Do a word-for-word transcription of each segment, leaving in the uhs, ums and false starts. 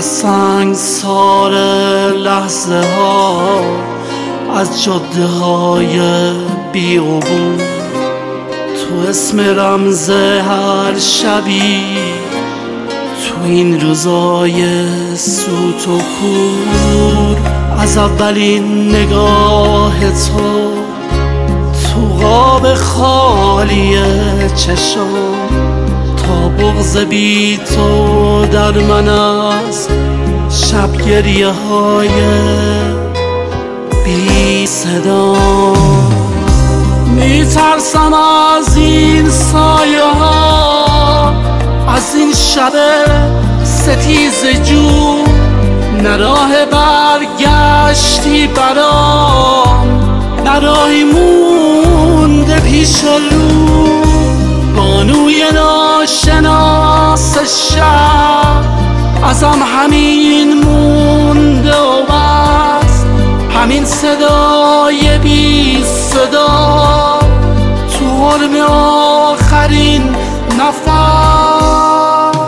سنگسار لحظه ها از جاده های بیابون، تو اسم رمز هر شبی تو این روزای سوت و کور. از اولین نگاه تو تو قاب خالی چشم تا بغض بی تو در من است، شب گریه های بی صدا. میترسم از این سایه ها، از این شب ستیز جو، نه راه برگشتی برام، نه راهی مونده پیش رو. بانوی ناشناس شب ازم همین مونده و بس، همین صدای بی صدا تو حرم آخرین نفس.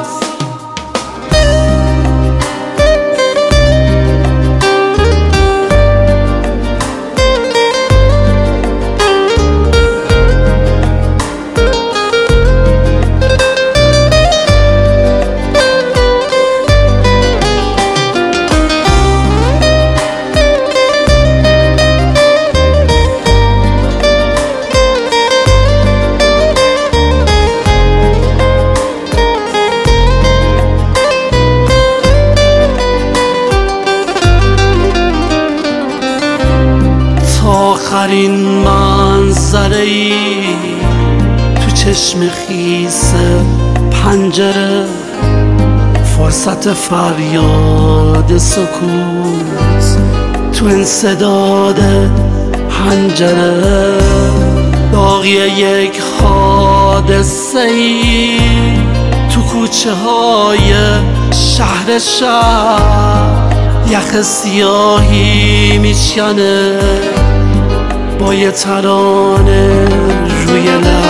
آخرین منظره ای تو چشم خیس پنجره، فرصت فریاد سکوت تو انسداد حنجره، داغی یک حادثه ای تو کوچه های شهر شهر، یخ سیاهی میشکنه با یه ترانه روی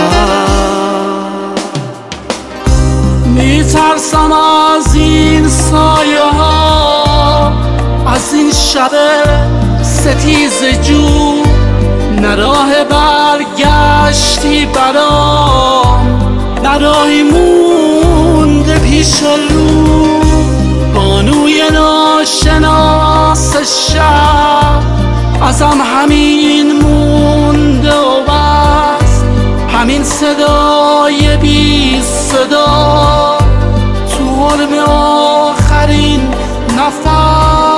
لب. میترسم از این سایه ها، از این شب ستیز جو، نه راه برگشتی برام، نه راهی مونده پیش رو. بانوی ناشناس شب ازم همین مونده و بس، همین صدای بی صدا تو حرم آخرین نفس.